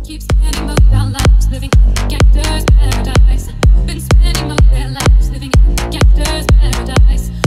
keep spending most our lives living in the gangster's paradise. Been spending most their lives living in the gangster's paradise.